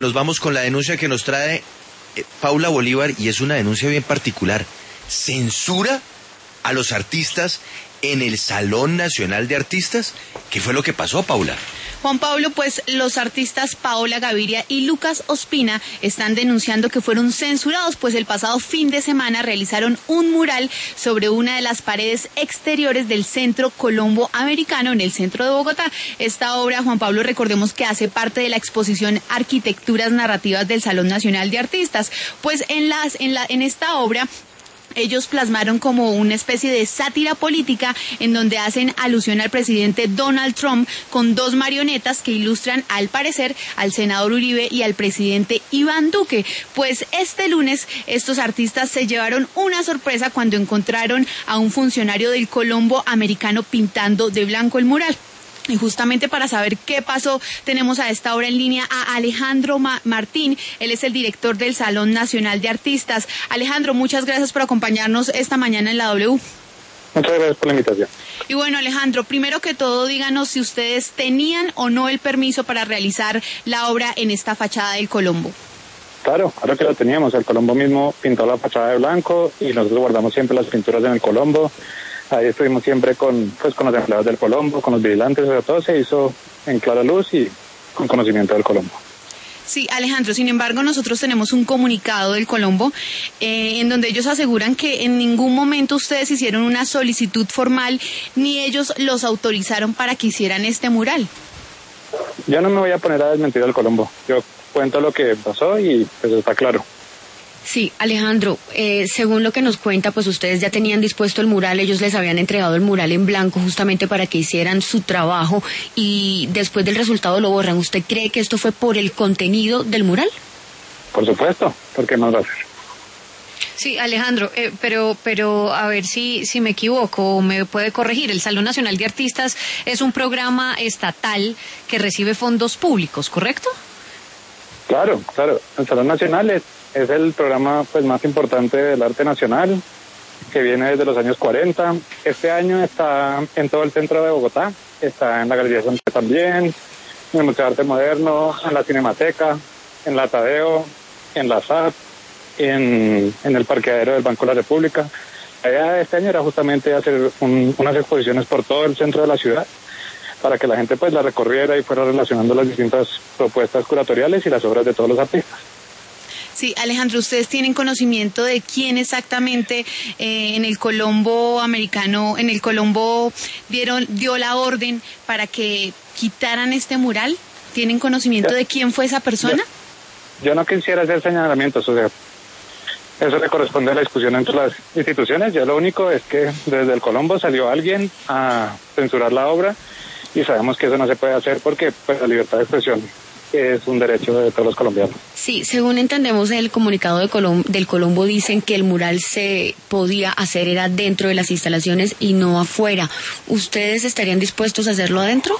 Nos vamos con la denuncia que nos trae Paula Bolívar, y es una denuncia bien particular. ¿Censura a los artistas en el Salón Nacional de Artistas? ¿Qué fue lo que pasó, Paula? Juan Pablo, pues los artistas Paola Gaviria y Lucas Ospina están denunciando que fueron censurados, pues el pasado fin de semana realizaron un mural sobre una de las paredes exteriores del Centro Colombo Americano en el centro de Bogotá. Esta obra, Juan Pablo, recordemos que hace parte de la exposición Arquitecturas Narrativas del Salón Nacional de Artistas. Pues en esta obra ellos plasmaron como una especie de sátira política en donde hacen alusión al presidente Donald Trump con dos marionetas que ilustran, al parecer, al senador Uribe y al presidente Iván Duque. Pues este lunes estos artistas se llevaron una sorpresa cuando encontraron a un funcionario del Colombo Americano pintando de blanco el mural. Y justamente para saber qué pasó, tenemos a esta hora en línea a Alejandro Martín. Él es el director del Salón Nacional de Artistas. Alejandro, muchas gracias por acompañarnos esta mañana en la W. Muchas gracias por la invitación. Y bueno, Alejandro, primero que todo, díganos si ustedes tenían o no el permiso para realizar la obra en esta fachada del Colombo. Claro que lo teníamos. El Colombo mismo pintó la fachada de blanco y nosotros guardamos siempre las pinturas en el Colombo. Ahí estuvimos siempre con los empleados del Colombo, con los vigilantes, sobre todo se hizo en clara luz y con conocimiento del Colombo. Sí, Alejandro, sin embargo, nosotros tenemos un comunicado del Colombo en donde ellos aseguran que en ningún momento ustedes hicieron una solicitud formal ni ellos los autorizaron para que hicieran este mural. Yo no me voy a poner a desmentir al Colombo. Yo cuento lo que pasó y pues está claro. Sí, Alejandro, según lo que nos cuenta, pues ustedes ya tenían dispuesto el mural, ellos les habían entregado el mural en blanco justamente para que hicieran su trabajo y después del resultado lo borran. ¿Usted cree que esto fue por el contenido del mural? Por supuesto, ¿por qué no lo hacer? Sí, Alejandro, pero a ver si me equivoco o me puede corregir. El Salón Nacional de Artistas es un programa estatal que recibe fondos públicos, ¿correcto? Claro, el Salón Nacional es el programa pues más importante del arte nacional, que viene desde los años 40. Este año está en todo el centro de Bogotá, está en la Galería Santa también, en el Museo de Arte Moderno, en la Cinemateca, en la Tadeo, en la SAP, en el parqueadero del Banco de la República. La idea de este año era justamente hacer unas exposiciones por todo el centro de la ciudad, para que la gente pues la recorriera y fuera relacionando las distintas propuestas curatoriales y las obras de todos los artistas. Sí, Alejandro, ¿ustedes tienen conocimiento de quién exactamente en el Colombo Americano, en el Colombo dio la orden para que quitaran este mural? ¿Tienen conocimiento de quién fue esa persona? Yo no quisiera hacer señalamientos, o sea, eso le corresponde a la discusión entre las instituciones. Yo lo único es que desde el Colombo salió alguien a censurar la obra y sabemos que eso no se puede hacer porque pues, la libertad de expresión es un derecho de todos los colombianos. Sí, según entendemos el comunicado del Colombo dicen que el mural se podía hacer era dentro de las instalaciones y no afuera. ¿Ustedes estarían dispuestos a hacerlo adentro?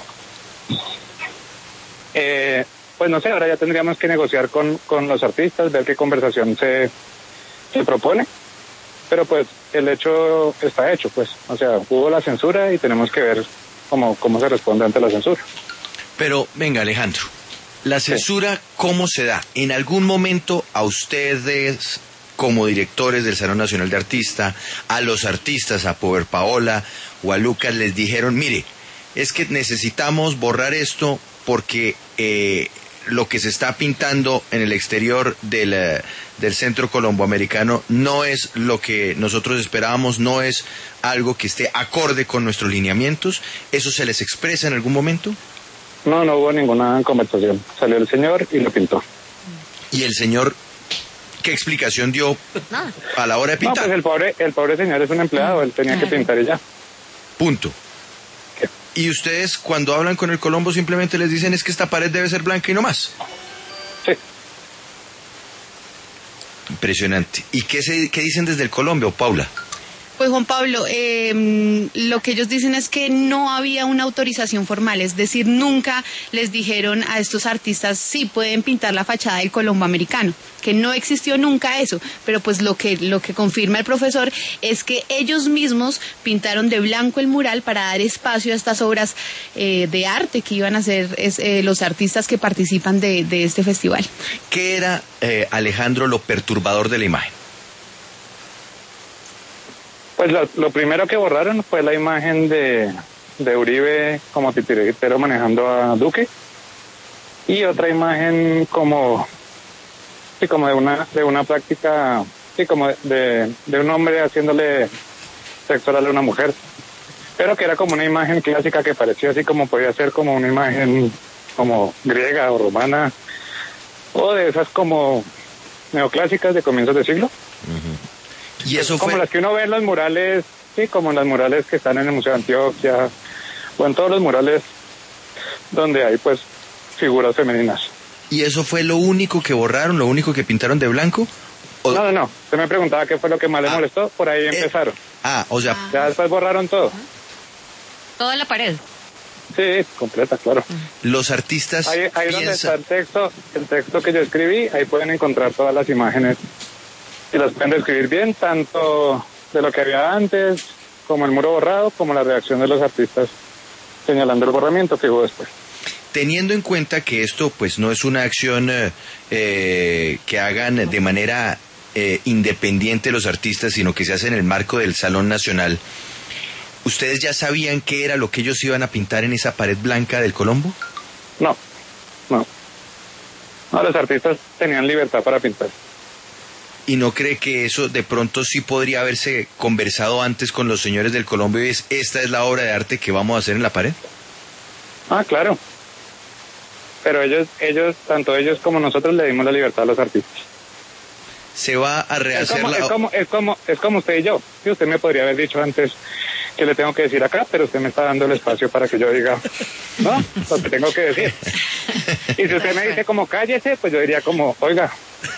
Pues no sé, ahora ya tendríamos que negociar con los artistas, ver qué conversación se propone, pero pues el hecho está hecho, pues, o sea, hubo la censura y tenemos que ver cómo se responde ante la censura. Pero venga, Alejandro, la censura, ¿cómo se da? ¿En algún momento a ustedes, como directores del Salón Nacional de Artistas, a los artistas, a Pover Paola o a Lucas, les dijeron, mire, es que necesitamos borrar esto porque lo que se está pintando en el exterior del Centro Colombo Americano no es lo que nosotros esperábamos, no es algo que esté acorde con nuestros lineamientos? ¿Eso se les expresa en algún momento? No hubo ninguna conversación. Salió el señor y lo pintó. ¿Y el señor qué explicación dio a la hora de pintar? No, pues el pobre señor es un empleado, él tenía que pintar y ya. Punto. ¿Qué? ¿Y ustedes cuando hablan con el Colombo simplemente les dicen es que esta pared debe ser blanca y no más? Sí. Impresionante. ¿Y qué dicen desde el Colombo, Paula? Pues Juan Pablo, lo que ellos dicen es que no había una autorización formal, es decir, nunca les dijeron a estos artistas sí pueden pintar la fachada del Colombo Americano, que no existió nunca eso, pero pues lo que confirma el profesor es que ellos mismos pintaron de blanco el mural para dar espacio a estas obras de arte que iban a hacer los artistas que participan de este festival. ¿Qué era, Alejandro, lo perturbador de la imagen? Pues lo primero que borraron fue la imagen de Uribe como titiritero manejando a Duque, y otra imagen como de una práctica, como de un hombre haciéndole sexo oral a una mujer, pero que era como una imagen clásica que parecía así como podía ser como una imagen como griega o romana, o de esas como neoclásicas de comienzos de siglo. Uh-huh. Y eso como fue... las que uno ve en los murales, sí, como en las murales que están en el Museo de Antioquia, o en todos los murales donde hay pues figuras femeninas. ¿Y eso fue lo único que borraron, lo único que pintaron de blanco? No. Usted me preguntaba qué fue lo que más le molestó, por ahí empezaron. O sea... Ya después borraron todo. Toda la pared. Sí, completa, claro. Los artistas ahí donde está el texto que yo escribí, ahí pueden encontrar todas las imágenes y las pueden describir bien, tanto de lo que había antes, como el muro borrado, como la reacción de los artistas señalando el borramiento que hubo después. Teniendo en cuenta que esto pues no es una acción que hagan de manera independiente los artistas, sino que se hace en el marco del Salón Nacional, ¿ustedes ya sabían qué era lo que ellos iban a pintar en esa pared blanca del Colombo? No, los artistas tenían libertad para pintar. ¿Y no cree que eso de pronto sí podría haberse conversado antes con los señores del Colombo y esta es la obra de arte que vamos a hacer en la pared? Claro. Pero ellos, tanto ellos como nosotros le dimos la libertad a los artistas. Se va a rehacer es como usted y yo. Sí, usted me podría haber dicho antes que le tengo que decir acá, pero usted me está dando el espacio para que yo diga, no, lo que tengo que decir. Y si usted me dice como cállese, pues yo diría como, oiga,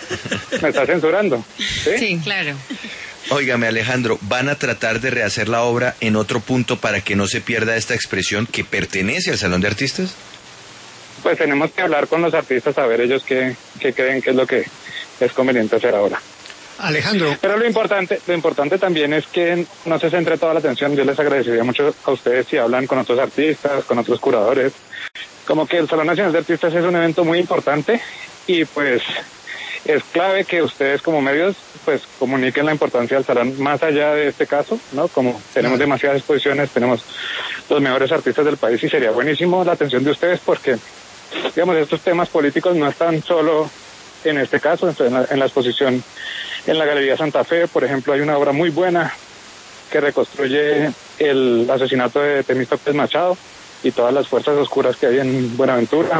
me está censurando. Sí, claro. Óigame, Alejandro, ¿van a tratar de rehacer la obra en otro punto para que no se pierda esta expresión que pertenece al Salón de Artistas? Pues tenemos que hablar con los artistas a ver ellos qué creen que es lo que es conveniente hacer ahora. Alejandro. Pero lo importante también es que no se centre toda la atención. Yo les agradecería mucho a ustedes si hablan con otros artistas, con otros curadores. Como que el Salón Nacional de Artistas es un evento muy importante y pues es clave que ustedes como medios pues comuniquen la importancia del salón más allá de este caso, ¿no? Como tenemos demasiadas exposiciones, tenemos los mejores artistas del país y sería buenísimo la atención de ustedes porque, digamos, estos temas políticos no están solo en este caso, en la exposición en la Galería Santa Fe, por ejemplo, hay una obra muy buena que reconstruye el asesinato de Temístocles Machado y todas las fuerzas oscuras que hay en Buenaventura.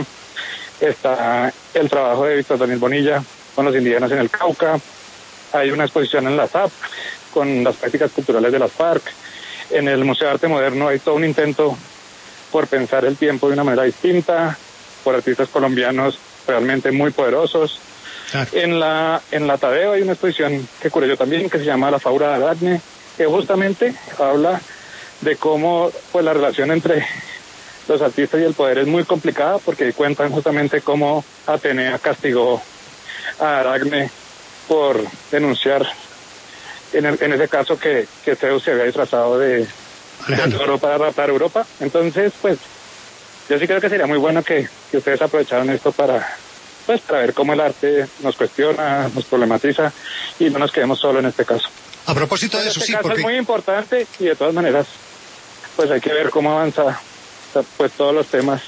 Está el trabajo de Víctor Daniel Bonilla con los indígenas en el Cauca. Hay una exposición en la SAP con las prácticas culturales de las FARC. En el Museo de Arte Moderno hay todo un intento por pensar el tiempo de una manera distinta, por artistas colombianos realmente muy poderosos. Claro. En la Tadeo hay una exposición que curé yo también, que se llama La Fábula de Aracne, que justamente habla de cómo pues la relación entre los artistas y el poder es muy complicada, porque cuentan justamente cómo Atenea castigó a Aracne por denunciar en ese caso que Zeus se había disfrazado de oro para raptar Europa. Entonces, pues, yo sí creo que sería muy bueno que ustedes aprovecharan esto para ver cómo el arte nos cuestiona, nos problematiza y no nos quedemos solo en este caso. A propósito de eso, sí, porque es muy importante y de todas maneras, pues hay que ver cómo avanza pues todos los temas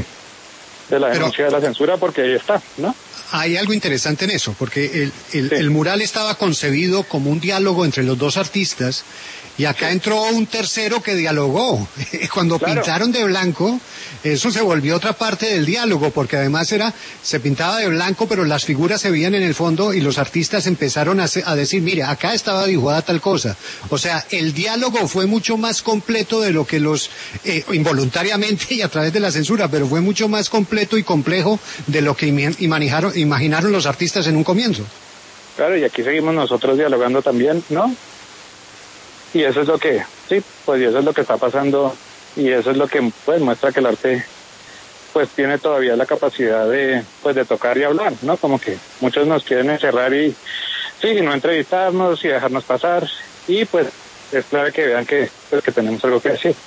de la denuncia de la censura, porque ahí está, ¿no? Hay algo interesante en eso, porque el mural estaba concebido como un diálogo entre los dos artistas y acá entró un tercero que dialogó. Cuando pintaron de blanco, eso se volvió otra parte del diálogo, porque además se pintaba de blanco, pero las figuras se veían en el fondo y los artistas empezaron a decir, mire, acá estaba dibujada tal cosa. O sea, el diálogo fue mucho más completo de lo que involuntariamente y a través de la censura, pero fue mucho más completo y complejo de lo que imaginaron los artistas en un comienzo. Claro, y aquí seguimos nosotros dialogando también, ¿no? Y eso es lo que, sí, pues y eso es lo que está pasando, y eso es lo que pues muestra que el arte pues tiene todavía la capacidad de tocar y hablar, ¿no? Como que muchos nos quieren encerrar y no entrevistarnos y dejarnos pasar, y pues es clave que vean que tenemos algo que decir.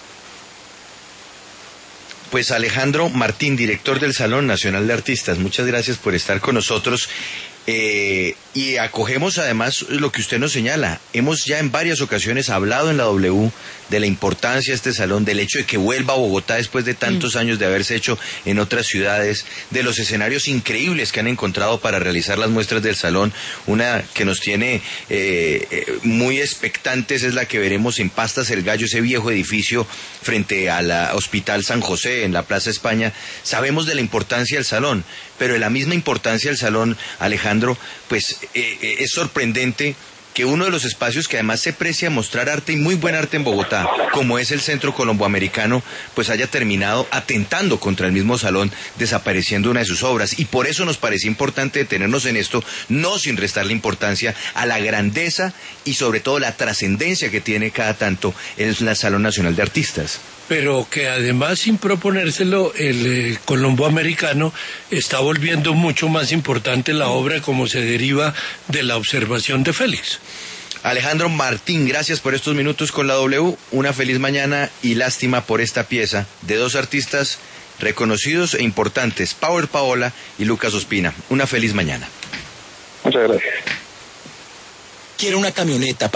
Pues Alejandro Martín, director del Salón Nacional de Artistas, muchas gracias por estar con nosotros. Y acogemos además lo que usted nos señala. Hemos ya en varias ocasiones hablado en la W de la importancia de este salón, del hecho de que vuelva a Bogotá después de tantos años de haberse hecho en otras ciudades, de los escenarios increíbles que han encontrado para realizar las muestras del salón. Una que nos tiene muy expectantes es la que veremos en Pastas El Gallo, ese viejo edificio frente al Hospital San José en la Plaza España. Sabemos de la importancia del salón, pero de la misma importancia del salón, Alejandro, pues es sorprendente que uno de los espacios que además se precia mostrar arte y muy buen arte en Bogotá, como es el Centro Colomboamericano, pues haya terminado atentando contra el mismo salón, desapareciendo una de sus obras. Y por eso nos parecía importante detenernos en esto, no sin restarle importancia a la grandeza y sobre todo la trascendencia que tiene cada tanto el Salón Nacional de Artistas. Pero que además, sin proponérselo, el Colomboamericano está volviendo mucho más importante la obra como se deriva de la observación de Félix. Alejandro Martín, gracias por estos minutos con la W, una feliz mañana y lástima por esta pieza de dos artistas reconocidos e importantes, Power Paola y Lucas Ospina. Una feliz mañana. Muchas gracias. Quiero una camioneta